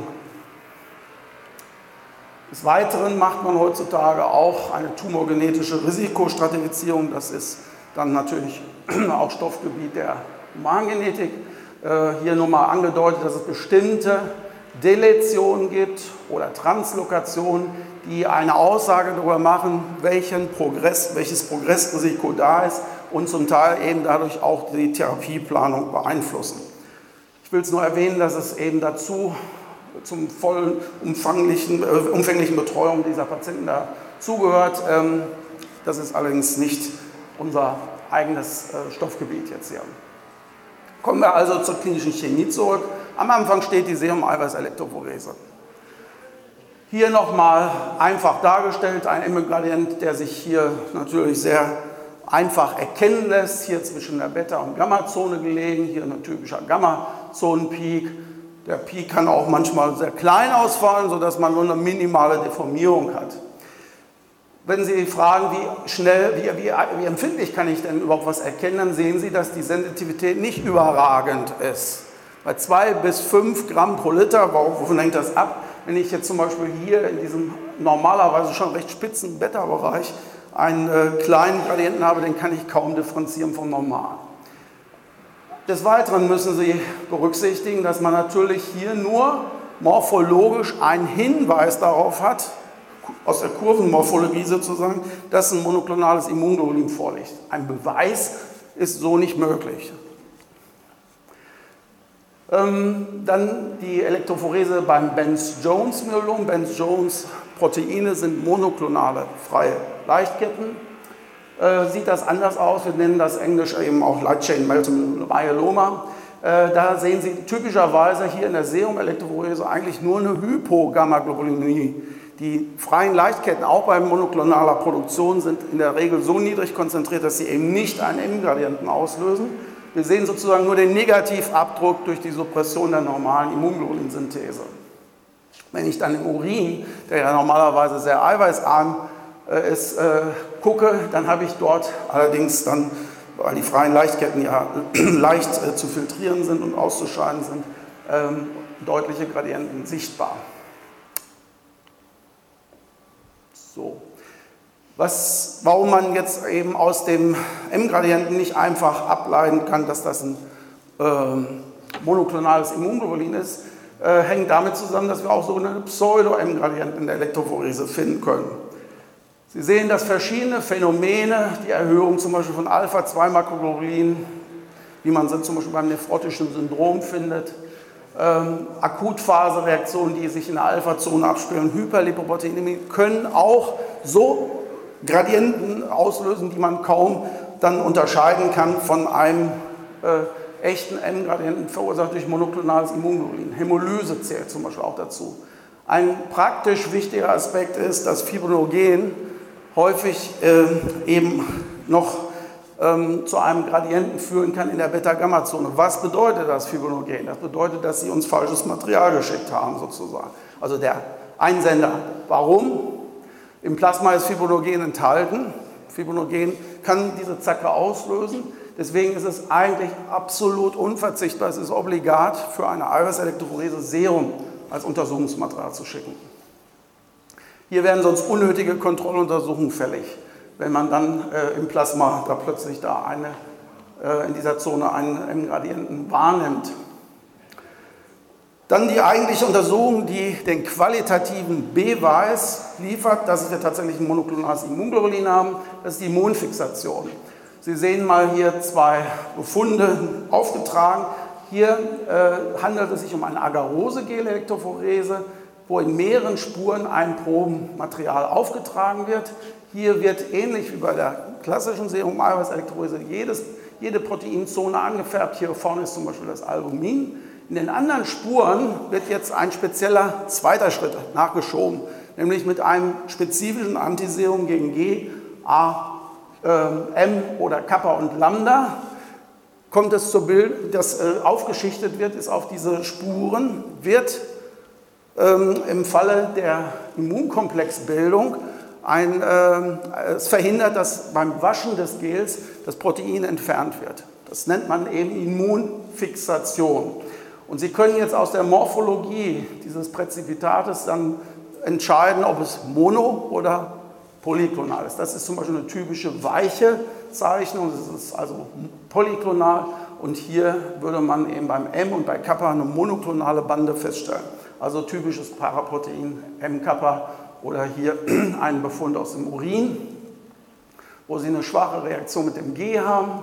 A: Des Weiteren macht man heutzutage auch eine tumorgenetische Risikostratifizierung. Das ist dann natürlich auch Stoffgebiet der Humangenetik. Äh, hier nur mal angedeutet, dass es bestimmte Deletionen gibt oder Translokationen, die eine Aussage darüber machen, welchen Progress, welches Progressrisiko da ist und zum Teil eben dadurch auch die Therapieplanung beeinflussen. Ich will es nur erwähnen, dass es eben dazu zum vollen umfänglichen, äh, umfänglichen Betreuung dieser Patienten dazugehört. Ähm, das ist allerdings nicht unser eigenes äh, Stoffgebiet jetzt hier. Kommen wir also zur klinischen Chemie zurück. Am Anfang steht die Serum-Eiweiß-Elektrophorese. Hier nochmal einfach dargestellt, ein M-Gradient, der sich hier natürlich sehr einfach erkennen lässt, hier zwischen der Beta- und Gamma-Zone gelegen, hier ein typischer Gamma-Zonen-Peak. Der Peak kann auch manchmal sehr klein ausfallen, sodass man nur eine minimale Deformierung hat. Wenn Sie fragen, wie schnell, wie, wie, wie empfindlich kann ich denn überhaupt was erkennen, dann sehen Sie, dass die Sensitivität nicht überragend ist. Bei zwei bis fünf Gramm pro Liter, wovon hängt das ab? Wenn ich jetzt zum Beispiel hier in diesem normalerweise schon recht spitzen Beta-Bereich einen äh, kleinen Gradienten habe, den kann ich kaum differenzieren vom Normalen. Des Weiteren müssen Sie berücksichtigen, dass man natürlich hier nur morphologisch einen Hinweis darauf hat, aus der Kurvenmorphologie sozusagen, dass ein monoklonales Immunglobulin vorliegt. Ein Beweis ist so nicht möglich. Ähm, dann die Elektrophorese beim Benz-Jones-Myelom. Benz-Jones-Proteine sind monoklonale freie Leichtketten. Äh, sieht das anders aus? Wir nennen das Englisch eben auch Light Chain Myeloma. Äh, da sehen Sie typischerweise hier in der Serum-Elektrophorese eigentlich nur eine Hypogammaglobulinie. Die freien Leichtketten, auch bei monoklonaler Produktion, sind in der Regel so niedrig konzentriert, dass sie eben nicht einen M-Gradienten auslösen. Wir sehen sozusagen nur den Negativabdruck durch die Suppression der normalen Immunglobulinsynthese. Wenn ich dann im Urin, der ja normalerweise sehr eiweißarm äh, es äh, gucke, dann habe ich dort allerdings dann, weil die freien Leichtketten ja leicht äh, zu filtrieren sind und auszuscheiden sind, ähm, deutliche Gradienten sichtbar. So. Was, warum man jetzt eben aus dem M-Gradienten nicht einfach ableiten kann, dass das ein äh, monoklonales Immunglobulin ist, äh, hängt damit zusammen, dass wir auch sogenannte Pseudo-M-Gradienten in der Elektrophorese finden können. Sie sehen, dass verschiedene Phänomene, die Erhöhung zum Beispiel von Alpha zwei Makroglobulin, wie man sie zum Beispiel beim nephrotischen Syndrom findet, ähm, Akutphasereaktionen, die sich in der Alpha-Zone abspielen, Hyperlipoproteinämie, können auch so Gradienten auslösen, die man kaum dann unterscheiden kann von einem äh, echten M-Gradienten, verursacht durch monoklonales Immunglobulin. Hämolyse zählt zum Beispiel auch dazu. Ein praktisch wichtiger Aspekt ist, dass Fibrinogen häufig äh, eben noch ähm, zu einem Gradienten führen kann in der Beta-Gamma-Zone. Was bedeutet das Fibrinogen? Das bedeutet, dass sie uns falsches Material geschickt haben, sozusagen. Also der Einsender. Warum? Im Plasma ist Fibrinogen enthalten. Fibrinogen kann diese Zacke auslösen. Deswegen ist es eigentlich absolut unverzichtbar, es ist obligat für eine Eiweißelektrophorese Serum als Untersuchungsmaterial zu schicken. Hier werden sonst unnötige Kontrolluntersuchungen fällig, wenn man dann äh, im Plasma da plötzlich da eine, äh, in dieser Zone einen M-Gradienten wahrnimmt. Dann die eigentliche Untersuchung, die den qualitativen Beweis liefert, dass wir tatsächlich ein monoklonales Immunglobulin haben, das ist die Immunfixation. Sie sehen mal hier zwei Befunde aufgetragen. Hier äh, handelt es sich um eine Agarose-Gel-Elektrophorese, wo in mehreren Spuren ein Probenmaterial aufgetragen wird. Hier wird ähnlich wie bei der klassischen Serum-Eiweiß-Elektrophorese jede Proteinzone angefärbt. Hier vorne ist zum Beispiel das Albumin. In den anderen Spuren wird jetzt ein spezieller zweiter Schritt nachgeschoben, nämlich mit einem spezifischen Antiserum gegen G, A, M oder Kappa und Lambda. Kommt es zur Bild, das äh, aufgeschichtet wird, ist auf diese Spuren, wird ähm, im Falle der Immunkomplexbildung ein, äh, es verhindert, dass beim Waschen des Gels das Protein entfernt wird. Das nennt man eben Immunfixation. Und Sie können jetzt aus der Morphologie dieses Präzipitates dann entscheiden, ob es mono- oder polyklonal ist. Das ist zum Beispiel eine typische weiche Zeichnung, das ist also polyklonal. Und hier würde man eben beim M und bei Kappa eine monoklonale Bande feststellen. Also typisches Paraprotein M-Kappa oder hier ein Befund aus dem Urin, wo Sie eine schwache Reaktion mit dem G haben,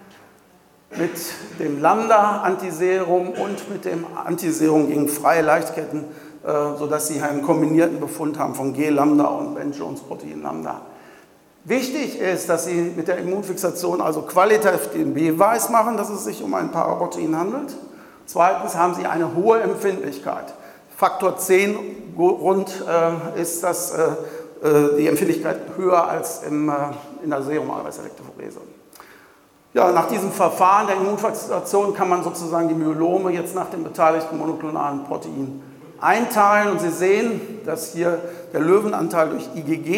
A: mit dem Lambda-Antiserum und mit dem Antiserum gegen freie Leichtketten, äh, sodass Sie einen kombinierten Befund haben von G-Lambda und Ben-Jones-Protein-Lambda. Wichtig ist, dass Sie mit der Immunfixation also qualitativ den Beweis machen, dass es sich um ein Paraprotein handelt. Zweitens haben Sie eine hohe Empfindlichkeit. Faktor zehn rund äh, ist das, äh, die Empfindlichkeit höher als im, äh, in der Serum-Eiweiß-Elektrophorese. Ja, nach diesem Verfahren der Immunfixation kann man sozusagen die Myelome jetzt nach dem beteiligten monoklonalen Protein einteilen. Und Sie sehen, dass hier der Löwenanteil durch I G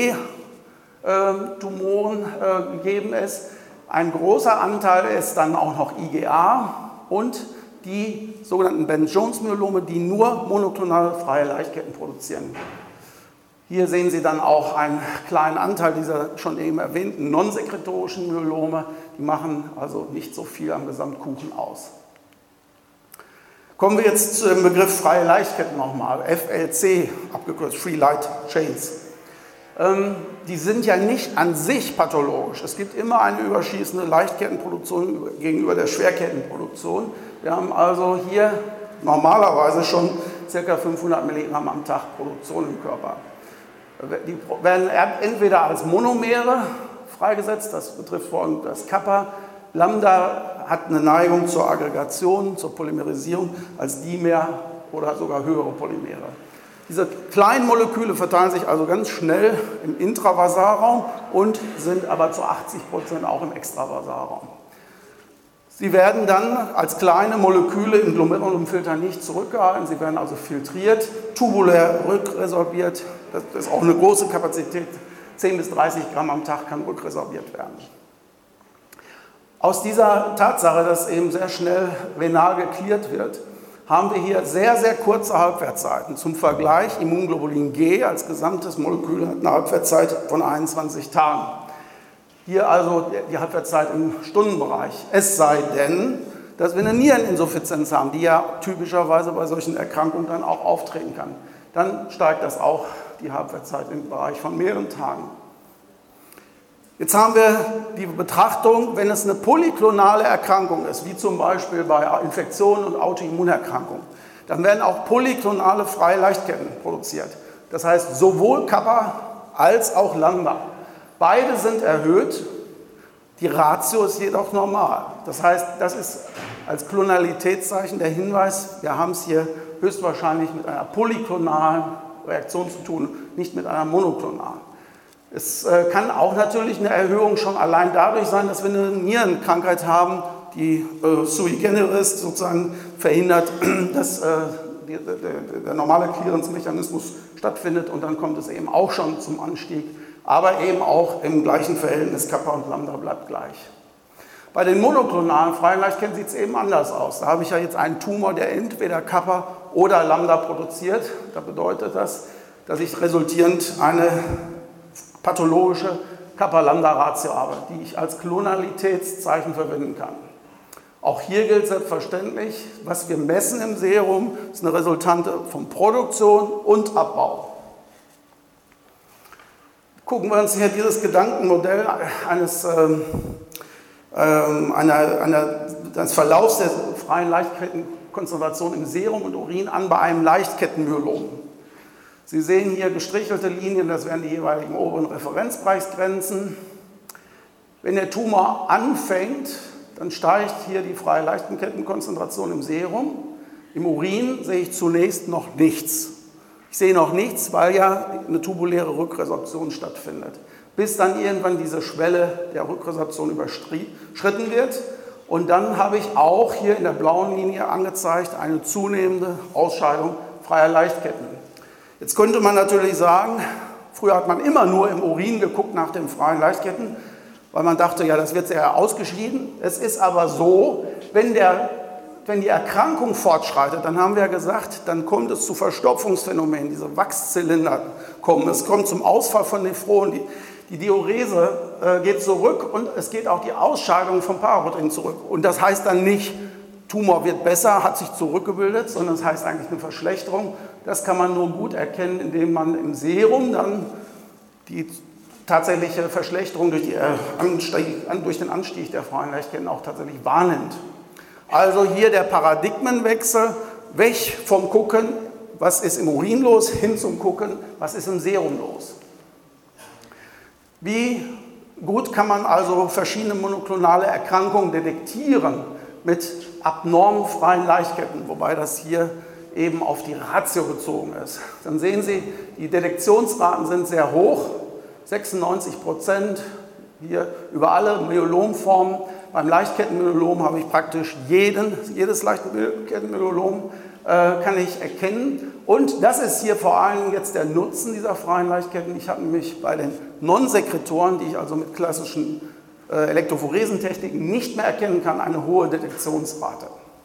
A: G-Tumoren äh, gegeben ist. Ein großer Anteil ist dann auch noch I G A und die sogenannten Ben-Jones-Myelome, die nur monoklonale freie Leichtketten produzieren. Hier sehen Sie dann auch einen kleinen Anteil dieser schon eben erwähnten non-sekretorischen Myelome. Die machen also nicht so viel am Gesamtkuchen aus. Kommen wir jetzt zu dem Begriff freie Leichtketten nochmal, F L C, abgekürzt Free Light Chains. Ähm, die sind ja nicht an sich pathologisch. Es gibt immer eine überschießende Leichtkettenproduktion gegenüber der Schwerkettenproduktion. Wir haben also hier normalerweise schon ca. fünfhundert Milligramm am Tag Produktion im Körper. Die werden entweder als Monomere freigesetzt, das betrifft vor allem das Kappa. Lambda hat eine Neigung zur Aggregation, zur Polymerisierung als Dimer oder sogar höhere Polymere. Diese kleinen Moleküle verteilen sich also ganz schnell im Intravasarraum und sind aber zu achtzig Prozent auch im Extravasarraum. Sie werden dann als kleine Moleküle im Glomerulumfilter nicht zurückgehalten, sie werden also filtriert, tubulär rückresorbiert. Das ist auch eine große Kapazität zehn bis dreißig Gramm am Tag kann rückresorbiert werden. Aus dieser Tatsache, dass eben sehr schnell renal geklärt wird, haben wir hier sehr, sehr kurze Halbwertszeiten. Zum Vergleich, Immunglobulin G als gesamtes Molekül hat eine Halbwertszeit von einundzwanzig Tagen. Hier also die Halbwertszeit im Stundenbereich. Es sei denn, dass wir eine Niereninsuffizienz haben, die ja typischerweise bei solchen Erkrankungen dann auch auftreten kann. Dann steigt das auch, die Halbwertszeit im Bereich von mehreren Tagen. Jetzt haben wir die Betrachtung, wenn es eine polyklonale Erkrankung ist, wie zum Beispiel bei Infektionen und Autoimmunerkrankungen, dann werden auch polyklonale freie Leichtketten produziert. Das heißt sowohl Kappa als auch Lambda. Beide sind erhöht, die Ratio ist jedoch normal. Das heißt, das ist als Klonalitätszeichen der Hinweis, wir haben es hier höchstwahrscheinlich mit einer polyklonalen Reaktion zu tun, nicht mit einer monoklonalen. Es kann auch natürlich eine Erhöhung schon allein dadurch sein, dass wir eine Nierenkrankheit haben, die äh, sui generis sozusagen verhindert, dass äh, die, der, der normale Clearance-Mechanismus stattfindet und dann kommt es eben auch schon zum Anstieg, aber eben auch im gleichen Verhältnis Kappa und Lambda bleibt gleich. Bei den monoklonalen freien Leichtketten sieht es eben anders aus. Da habe ich ja jetzt einen Tumor, der entweder Kappa oder Lambda produziert. Da bedeutet das, dass ich resultierend eine pathologische Kappa-Lambda-Ratio habe, die ich als Klonalitätszeichen verwenden kann. Auch hier gilt selbstverständlich, was wir messen im Serum, ist eine Resultante von Produktion und Abbau. Gucken wir uns hier dieses Gedankenmodell eines, ähm, ähm, einer, einer, des Verlaufs der freien Leichtkettenkonzentration im Serum und Urin an bei einem Leichtkettenmyelom. Sie sehen hier gestrichelte Linien, das wären die jeweiligen oberen Referenzbereichsgrenzen. Wenn der Tumor anfängt, dann steigt hier die freie Leichtkettenkonzentration im Serum. Im Urin sehe ich zunächst noch nichts. Ich sehe noch nichts, weil ja eine tubuläre Rückresorption stattfindet. Bis dann irgendwann diese Schwelle der Rückresorption überschritten wird. Und dann habe ich auch hier in der blauen Linie angezeigt eine zunehmende Ausscheidung freier Leichtketten. Jetzt könnte man natürlich sagen, früher hat man immer nur im Urin geguckt nach den freien Leichtketten, weil man dachte, ja, das wird sehr ausgeschieden. Es ist aber so, wenn, der, wenn die Erkrankung fortschreitet, dann haben wir ja gesagt, dann kommt es zu Verstopfungsphänomenen, diese Wachszylinder kommen, es kommt zum Ausfall von Nephronen, die, die Diurese äh, geht zurück und es geht auch die Ausscheidung vom Paraprotein zurück. Und das heißt dann nicht, Tumor wird besser, hat sich zurückgebildet, sondern das heißt eigentlich eine Verschlechterung. Das kann man nur gut erkennen, indem man im Serum dann die tatsächliche Verschlechterung durch, die, äh, Anstieg, durch den Anstieg der freien Leichtketten auch tatsächlich wahrnimmt. Also hier der Paradigmenwechsel, weg vom Gucken, was ist im Urin los, hin zum Gucken, was ist im Serum los. Wie gut kann man also verschiedene monoklonale Erkrankungen detektieren mit abnormen freien Leichtketten, wobei das hier eben auf die Ratio bezogen ist. Dann sehen Sie, die Detektionsraten sind sehr hoch, sechsundneunzig Prozent hier über alle Myelomformen. Beim Leichtkettenmyelom habe ich praktisch jeden, jedes Leichtkettenmyelom äh, kann ich erkennen. Und das ist hier vor allem jetzt der Nutzen dieser freien Leichtketten. Ich habe nämlich bei den Non-Sekretoren, die ich also mit klassischen äh, Elektrophoresentechniken nicht mehr erkennen kann, eine hohe Detektionsrate.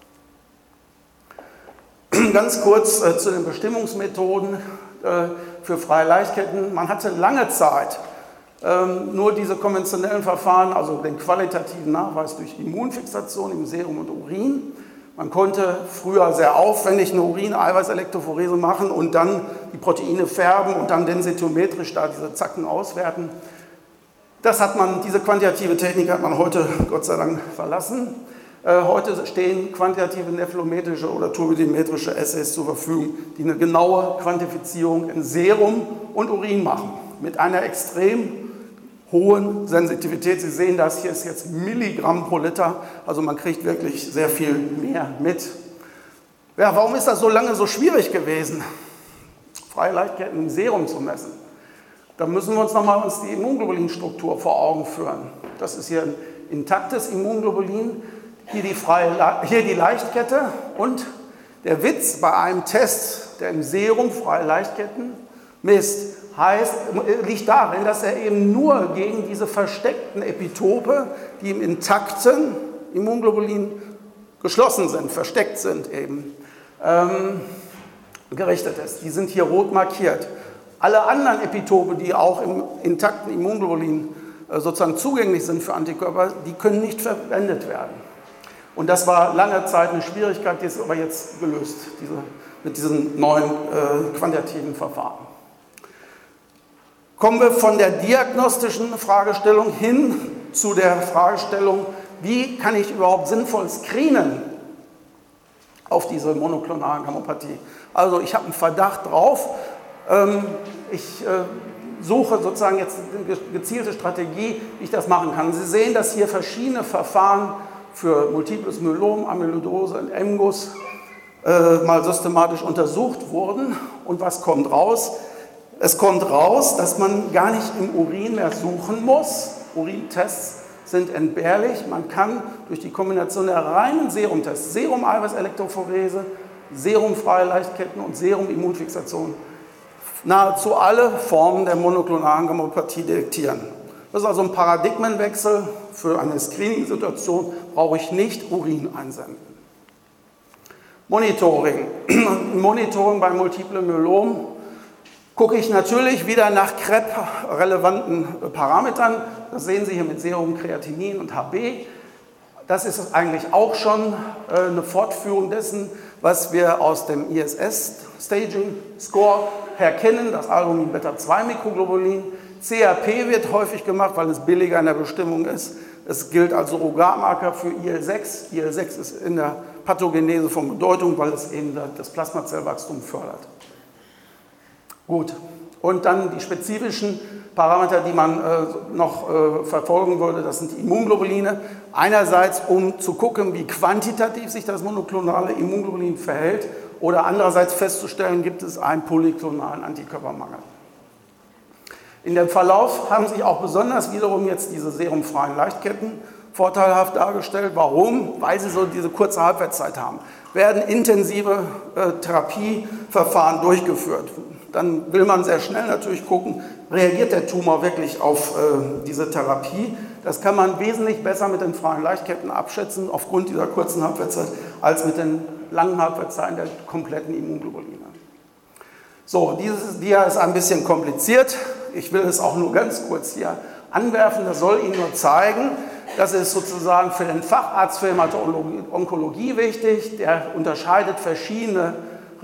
A: Ganz kurz äh, zu den Bestimmungsmethoden äh, für freie Leichtketten. Man hatte lange Zeit ähm, nur diese konventionellen Verfahren, also den qualitativen Nachweis durch Immunfixation im Serum und Urin. Man konnte früher sehr aufwendig eine Urin-Eiweiß-Elektrophorese machen und dann die Proteine färben und dann densitometrisch da diese Zacken auswerten. Das hat man, diese quantitative Technik hat man heute Gott sei Dank verlassen. Äh, heute stehen quantitative nephelometrische oder turbidimetrische Assays zur Verfügung, die eine genaue Quantifizierung in Serum und Urin machen, mit einer extrem hohen Sensitivität. Sie sehen das, hier ist jetzt Milligramm pro Liter, also man kriegt wirklich sehr viel mehr mit. Ja, warum ist das so lange so schwierig gewesen, freie Leichtketten im Serum zu messen? Da müssen wir uns nochmal uns die Immunglobulinstruktur vor Augen führen. Das ist hier ein intaktes Immunglobulin, hier die, freie, hier die Leichtkette und der Witz bei einem Test, der im Serum freie Leichtketten misst, heißt, liegt darin, dass er eben nur gegen diese versteckten Epitope, die im intakten Immunglobulin geschlossen sind, versteckt sind eben, ähm, gerichtet ist. Die sind hier rot markiert. Alle anderen Epitope, die auch im intakten Immunglobulin äh, sozusagen zugänglich sind für Antikörper, die können nicht verwendet werden. Und das war lange Zeit eine Schwierigkeit, die ist aber jetzt gelöst, diese, mit diesen neuen äh, quantitativen Verfahren. Kommen wir von der diagnostischen Fragestellung hin zu der Fragestellung, wie kann ich überhaupt sinnvoll screenen auf diese monoklonale Gammopathie. Also ich habe einen Verdacht drauf, ähm, ich äh, suche sozusagen jetzt eine gezielte Strategie, wie ich das machen kann. Sie sehen, dass hier verschiedene Verfahren für Multiples Myelom, Amyloidose und M G U S äh, mal systematisch untersucht wurden. Und was kommt raus? Es kommt raus, dass man gar nicht im Urin mehr suchen muss. Urintests sind entbehrlich. Man kann durch die Kombination der reinen Serumtests, Serum-Eiweiß-Elektrophorese, serumfreie Leichtketten und Serum-Immunfixation, nahezu alle Formen der monoklonalen Gammopathie detektieren. Das ist also ein Paradigmenwechsel. Für eine Screening-Situation brauche ich nicht Urin einsenden. Monitoring. Monitoring bei Multiple Myelom gucke ich natürlich wieder nach C R E P-relevanten Parametern. Das sehen Sie hier mit Serum, Kreatinin und H B. Das ist eigentlich auch schon eine Fortführung dessen, was wir aus dem I S S-Staging-Score her kennen, das Albumin Beta zwei Mikroglobulin. C R P wird häufig gemacht, weil es billiger in der Bestimmung ist. Es gilt als Surrogatmarker für I L sechs. I L sechs ist in der Pathogenese von Bedeutung, weil es eben das Plasmazellwachstum fördert. Gut, und dann die spezifischen Parameter, die man äh, noch äh, verfolgen würde, das sind die Immunglobuline. Einerseits, um zu gucken, wie quantitativ sich das monoklonale Immunglobulin verhält, oder andererseits festzustellen, gibt es einen polyklonalen Antikörpermangel. In dem Verlauf haben sich auch besonders wiederum jetzt diese serumfreien Leichtketten vorteilhaft dargestellt. Warum? Weil sie so diese kurze Halbwertszeit haben. Werden intensive äh, Therapieverfahren durchgeführt. Dann will man sehr schnell natürlich gucken, reagiert der Tumor wirklich auf äh, diese Therapie. Das kann man wesentlich besser mit den freien Leichtketten abschätzen, aufgrund dieser kurzen Halbwertszeit, als mit den langen Halbwertszeiten der kompletten Immunglobuline. So, dieses Dia ist ein bisschen kompliziert. Ich will es auch nur ganz kurz hier anwerfen. Das soll Ihnen nur zeigen, das ist sozusagen für den Facharzt für Hämato-Onkologie wichtig. Der unterscheidet verschiedene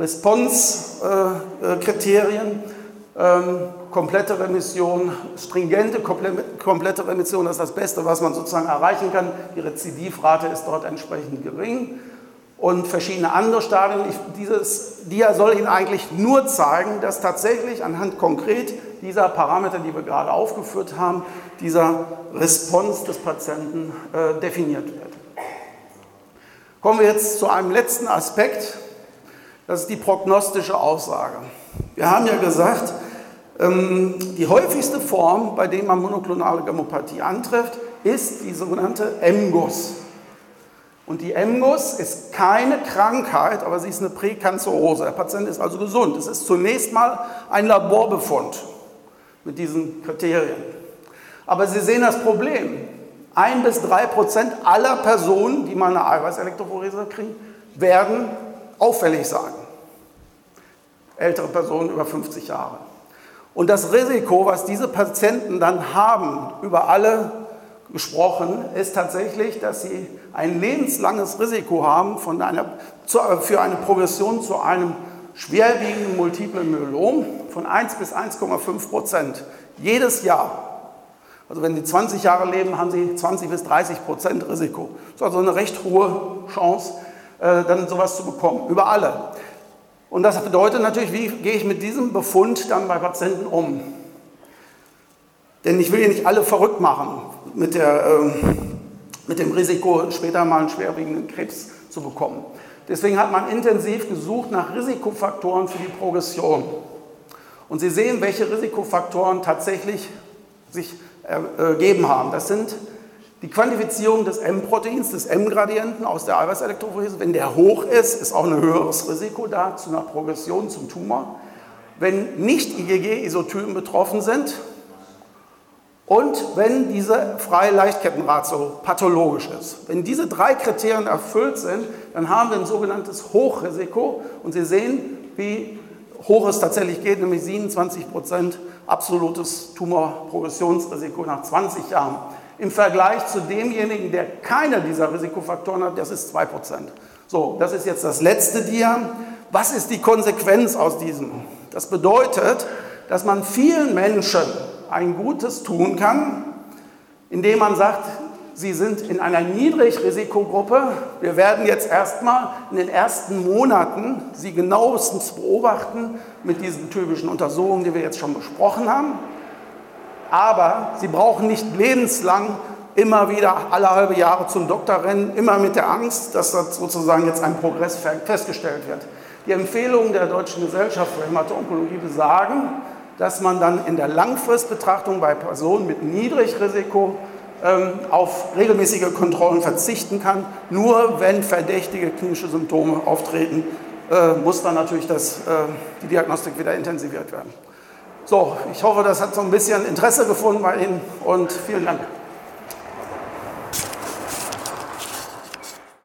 A: Response-Kriterien. Ähm, komplette Remission, stringente, komplette Remission, das ist das Beste, was man sozusagen erreichen kann. Die Rezidivrate ist dort entsprechend gering. Und verschiedene andere Stadien. Ich, dieses Dia soll Ihnen eigentlich nur zeigen, dass tatsächlich anhand konkret dieser Parameter, die wir gerade aufgeführt haben, dieser Response des Patienten äh, definiert wird. Kommen wir jetzt zu einem letzten Aspekt, das ist die prognostische Aussage. Wir haben ja gesagt, ähm, die häufigste Form, bei der man monoklonale Gammopathie antrifft, ist die sogenannte M G U S. Und die M G U S ist keine Krankheit, aber sie ist eine Präkanzerose. Der Patient ist also gesund. Es ist zunächst mal ein Laborbefund mit diesen Kriterien. Aber Sie sehen das Problem. Ein bis drei Prozent aller Personen, die mal eine Eiweißelektrophorese kriegen, werden auffällig sein. Ältere Personen über fünfzig Jahre. Und das Risiko, was diese Patienten dann haben, über alle gesprochen, ist tatsächlich, dass sie ein lebenslanges Risiko haben von einer, für eine Progression zu einem schwerwiegenden Multiplen Myelom von eins bis eins Komma fünf Prozent jedes Jahr. Also wenn Sie zwanzig Jahre leben, haben Sie zwanzig bis dreißig Prozent Risiko. Das ist also eine recht hohe Chance, dann sowas zu bekommen, über alle. Und das bedeutet natürlich, wie gehe ich mit diesem Befund dann bei Patienten um? Denn ich will hier nicht alle verrückt machen mit, der, äh, mit dem Risiko, später mal einen schwerwiegenden Krebs zu bekommen. Deswegen hat man intensiv gesucht nach Risikofaktoren für die Progression. Und Sie sehen, welche Risikofaktoren tatsächlich sich ergeben haben. Das sind die Quantifizierung des M-Proteins, des M-Gradienten aus der Eiweißelektrophorese. Wenn der hoch ist, ist auch ein höheres Risiko da zu einer Progression zum Tumor. wenn nicht I G G-Isotypen betroffen sind und wenn diese freie Leichtkettenratio pathologisch ist. Wenn diese drei Kriterien erfüllt sind, dann haben wir ein sogenanntes Hochrisiko und Sie sehen, wie hoch es tatsächlich geht, nämlich siebenundzwanzig Prozent absolutes Tumorprogressionsrisiko nach zwanzig Jahren. Im Vergleich zu demjenigen, der keine dieser Risikofaktoren hat, das ist zwei Prozent. So, das ist jetzt das letzte Dia. Was ist die Konsequenz aus diesem? Das bedeutet, dass man vielen Menschen ein Gutes tun kann, indem man sagt, sie sind in einer Niedrigrisikogruppe. Wir werden jetzt erstmal in den ersten Monaten sie genauestens beobachten mit diesen typischen Untersuchungen, die wir jetzt schon besprochen haben. Aber sie brauchen nicht lebenslang immer wieder alle halbe Jahre zum Doktor rennen, immer mit der Angst, dass das sozusagen jetzt ein Progress festgestellt wird. Die Empfehlungen der Deutschen Gesellschaft für Hämato-Onkologie besagen, dass man dann in der Langfristbetrachtung bei Personen mit Niedrigrisiko ähm, auf regelmäßige Kontrollen verzichten kann. Nur wenn verdächtige klinische Symptome auftreten, äh, muss dann natürlich das, äh, die Diagnostik wieder intensiviert werden. So, ich hoffe, das hat so ein bisschen Interesse gefunden bei Ihnen und vielen Dank.